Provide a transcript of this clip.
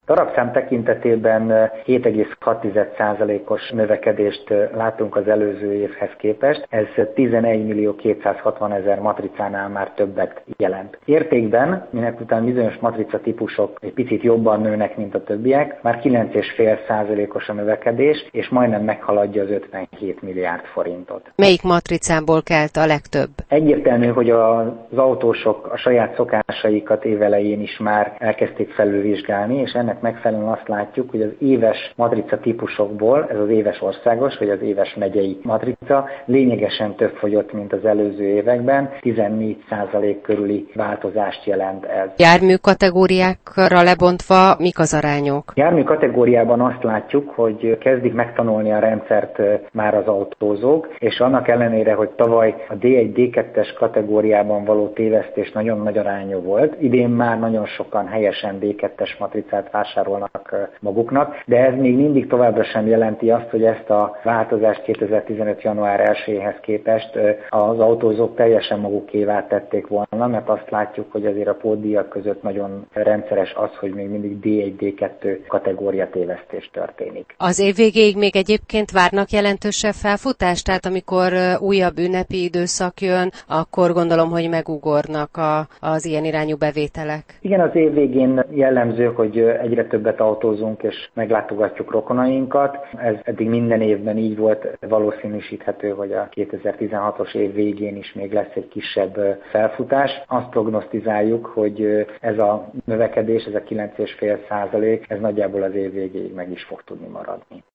Darabszám tekintetében 7,6%-os növekedést látunk az előző évhez képest, ez 11.260.000 matricánál már többet jelent. Értékben, minek után bizonyos matrica típusok egy picit jobban nőnek, mint a többiek, már 9,5%-os a növekedés, és majdnem meghaladja az 57 milliárd forintot. Melyik matricából kelt a legtöbb? Egyértelmű, hogy az autósok a saját szokásaikat évelején is már elkezdték felülvizsgálni, és ennek megfelelően azt látjuk, hogy az éves matrica típusokból, ez az éves országos, vagy az éves megyei matrica lényegesen több fogyott, mint az előző években, 14% körüli változást jelent ez. Jármű kategóriákra lebontva mik az arányok? Jármű kategóriában azt látjuk, hogy kezdik megtanulni a rendszert már az autózók, és annak ellenére, hogy tavaly a D1, D2-es kategóriában való tévesztés nagyon nagy arányú volt, idén már nagyon sokan helyesen D2-es matricát vásárolnak maguknak, de ez még mindig továbbra sem jelenti azt, hogy ezt a változást 2015. január 1-éhez képest az autózók teljesen magukévá tették volna, mert azt látjuk, hogy azért a pótdíjak között nagyon rendszeres az, hogy még mindig D1, D2 kategória tévesztés történik. Az év végéig még egyébként várnak jelentősebb felfutást, tehát amikor újabb ünnepi időszak jön, akkor gondolom, hogy megugornak az ilyen irányú bevételek. Igen, az év végén jellemző, hogy egyre többet autózunk és meglátogatjuk rokonainkat. Ez eddig minden évben így volt, valószínűsíthető, hogy a 2016-os év végén is még lesz egy kisebb felfutás. Azt prognosztizáljuk, hogy ez a növekedés, ez a 9,5%, ez nagyjából az év végéig meg is fog tudni maradni.